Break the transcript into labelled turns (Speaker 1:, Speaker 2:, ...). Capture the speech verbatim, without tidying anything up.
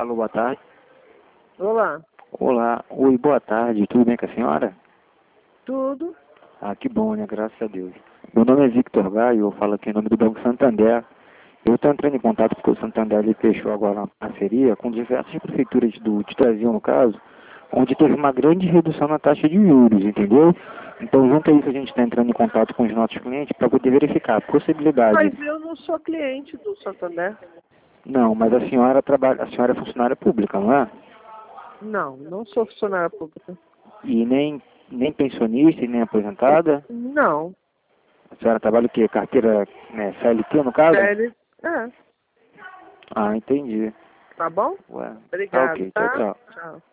Speaker 1: Alô, boa tarde.
Speaker 2: Olá.
Speaker 1: Olá. Oi, boa tarde. Tudo bem com a senhora?
Speaker 2: Tudo?
Speaker 1: Ah, que bom, né? Graças a Deus. Meu nome é Victor Gaio, eu falo aqui em nome do Banco Santander. Eu estou entrando em contato porque o Santander ele fechou agora uma parceria com diversas prefeituras do de Brasil, no caso, onde teve uma grande redução na taxa de juros, entendeu? Então, junto a isso, a gente está entrando em contato com os nossos clientes para poder verificar a possibilidade.
Speaker 2: Mas eu não sou cliente do Santander.
Speaker 1: Não, mas a senhora trabalha, a senhora é funcionária pública, não é?
Speaker 2: Não, não sou funcionária pública.
Speaker 1: E nem, nem pensionista e nem aposentada?
Speaker 2: Não.
Speaker 1: A senhora trabalha o quê? Carteira, né, C L T no caso?
Speaker 2: Sério? É.
Speaker 1: Ah, entendi.
Speaker 2: Tá bom?
Speaker 1: Ué, tá
Speaker 2: Obrigado,
Speaker 1: ok. Tchau,
Speaker 2: tá?
Speaker 1: tchau.
Speaker 2: Tchau.